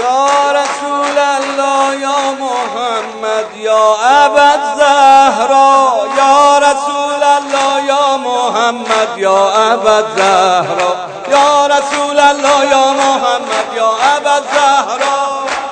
یا رسول الله یا محمد یا ابوالزهرا، یا رسول الله یا محمد یا ابوالزهرا، یا رسول الله یا محمد یا ابوالزهرا.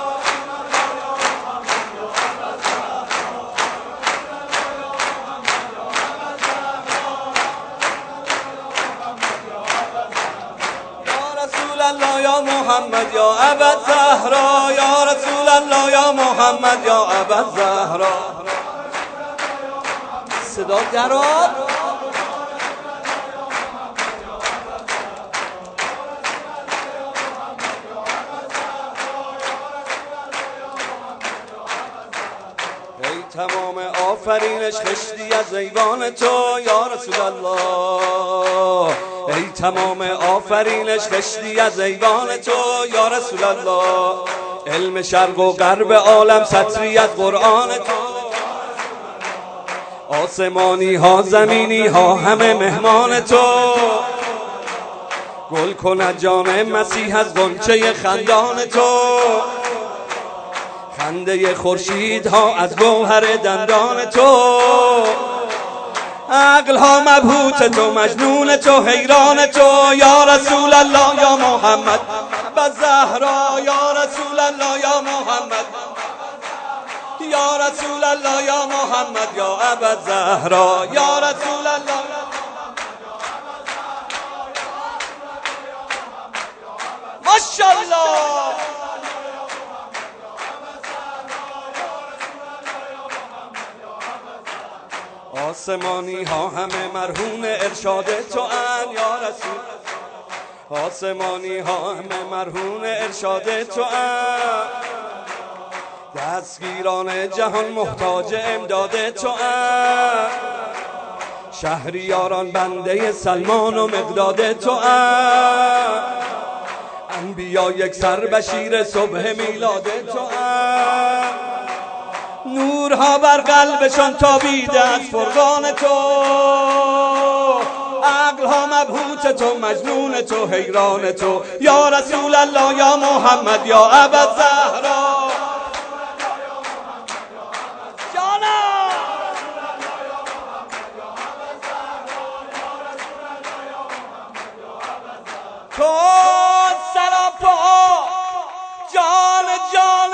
الله یا محمد یا ابوالزهرا، یا رسول الله یا محمد یا ابوالزهرا. صدا درآد. ای تمام آفرینش خشتی از ایوان تو یا رسول الله، ای تمام آفرینش خشتی از ایوان تو یا رسول الله. علم شرق و غرب عالم سطری از قرآن تو، آسمانی ها زمینی ها همه مهمان تو. گل کند جان مسیح از غنچه خندان تو، خنده خورشید ها از گوهر دندان تو. عقل ها مبهوت تو، مجنون تو، حیران تو یا رسول الله یا محمد ابوالزهرا، یا رسول الله یا محمد، یا رسول الله یا محمد یا ابوالزهرا، یا رسول الله. ماشاءالله. آسمانی ها همه مرهون ارشاد تو ان یا رسول، آسمانی ها همه مرهون ارشاد تو ان. دستگیران جهان محتاج امداد تو ان، شهریاران بنده سلمان و مقداد تو ان. انبیا یک سر بشیر صبح میلاد تو ان، نورها بر قلبشان تابیده از فرقان تو. عقلها مبهوت تو، مجنون تو، حیران تو یا رسول الله یا محمد یا ابوالزهرا. جانا تو سراپا جان جان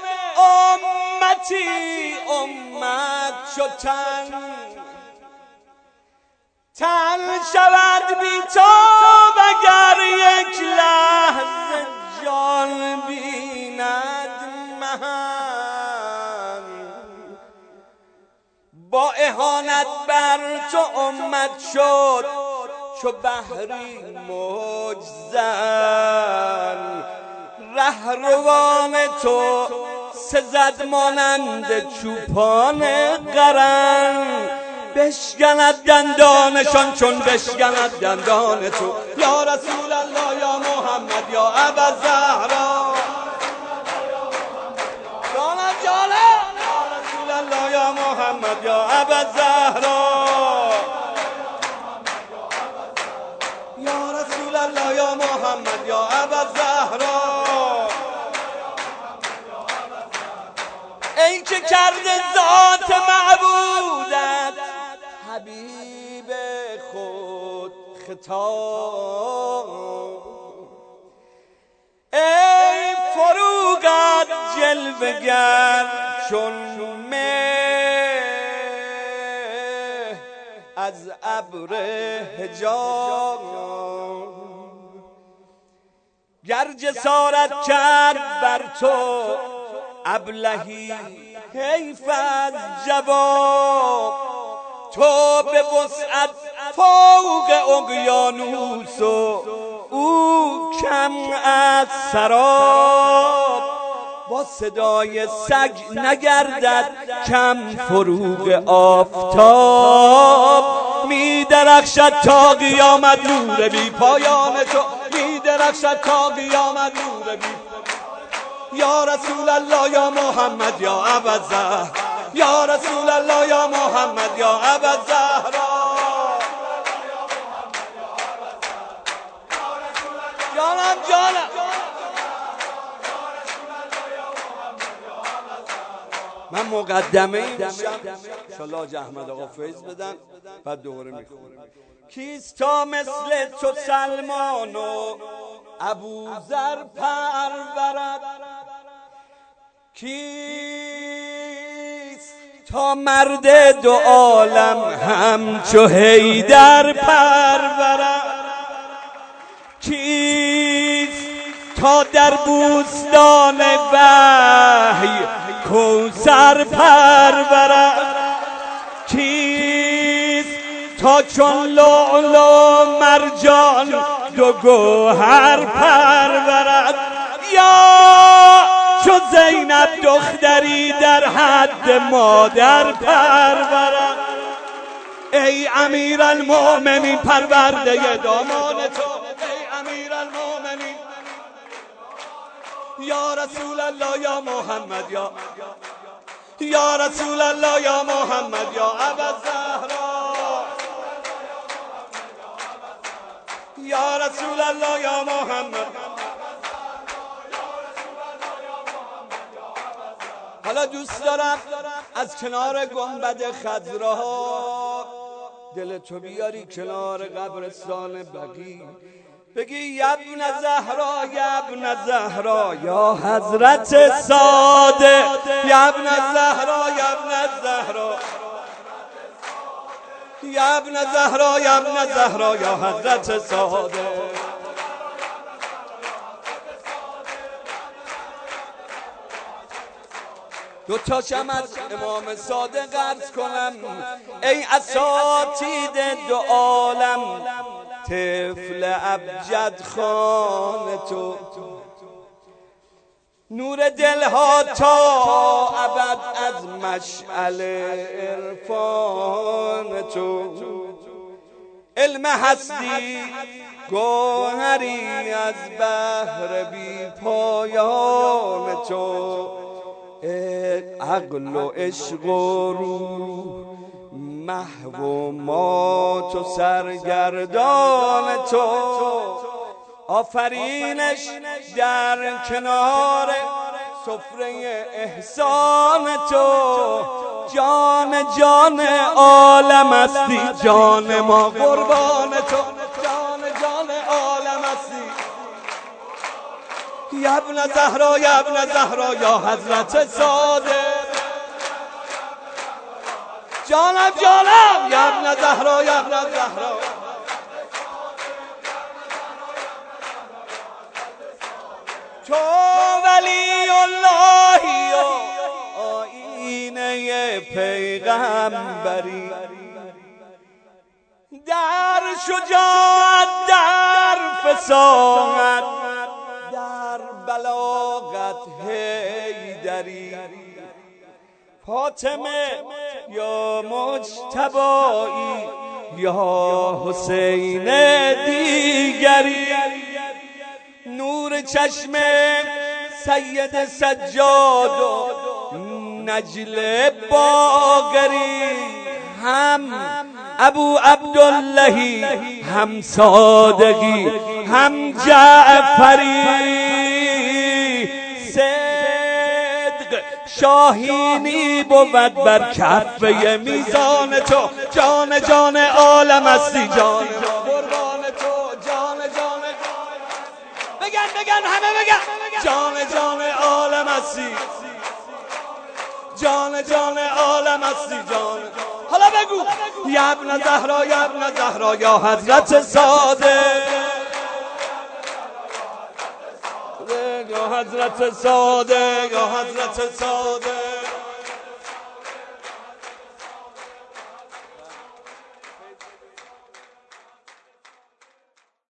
امت شد تن شود بی تو وگر یک لحظه جان بیند من. با اهانت بر تو امت شد چو بحری موج زن. رهروان تو سزد مانند چوپان قرن، بشکند دندانشان چون بشکند دندان تو یا رسول الله یا محمد یا ابوالزهرا. جانم جانم یا رسول الله یا محمد یا ابوالزهرا، یا رسول الله یا محمد یا ابوالزهرا. ای که کرده ذات معبودت حبیب خود خطاب، ای فروغت جلوگر چون مه از ابر حجاب. گر جسارت کرد بر تو ابلهی حیف از جواب، تو به وسعت فوق اقیانوس و او کم از سراب. با صدای سگ نگردد کم فروغ آفتاب، می درخشد تا قیامت نور بی پایان تو، می درخشد تا قیامت نور بی. یا رسول الله یا محمد یا ابوالزهرا، یا رسول الله یا محمد یا ابوالزهرا. جانم جانم من مقدمه میشم انشالله حاج احمد آقا فیض بدن بعد دوباره میخونم. کیست تا مثل تو سلمان و ابوذر پرورد، کیست تا مرد دو عالم همچو حیدر پرورد، کیست تا در بوستان وحی کوثر پرورد، کیست تا چون لؤلؤ و مرجان دو گوهر پرورد، یا چو زینب دختری در حد مادر پرورد. ای امیرالمؤمنین پرورده دامان تو، ای امیرالمؤمنین یا رسول الله یا محمد یا رسول الله یا محمد یا ابوالزهرا یا رسول الله یا محمد. حالا دوست دارم از کنار گنبد خضرا دل تو بیاری کنار قبرستان بقیع، بگی یبن زهرا یبن زهرا یا حضرت صادق، یبن زهرا یبن زهرا یبن زهرا یبن زهرا یا حضرت صادق. دو تاشم از امام صادق عرض کنم، ای اساتید دو عالم طفل ابجد خان تو، نور دلها تا ابد از مشعل عرفان تو، علم هستی گوهری از بحر بی پایان تو، عقل و عشق و روح محو و مات و سرگردان تو، آفرینش در کنار سفره احسان تو، جان جان عالم هستی جان ما قربان تو، جان جان عالم هستی یبن زهرا یبن زهرا یا حضرت صادق، جانم جانم یبن زهرا یبن زهرا. تو ولی اللهی و آیینه پیغمبری، در شجاعت در فصاحت در بلاغت حیدری، فاطمه یا مجتبایی یا حسین دیگری، نور چشم سید سجاد و نجل باقری، هم ابو عبداللهی هم صادقی هم جعفری، صدق شاهینی بود بر کفه میزان تو، جان جان عالم هستی جان قربان تو، جان جان بگن همه بگن جان جان عالم هستی، جان جان عالم هستی جان. حالا بگو یبن زهرا یبن زهرا یا حضرت صادق، یا حضرت صادق یا حضرت صادق.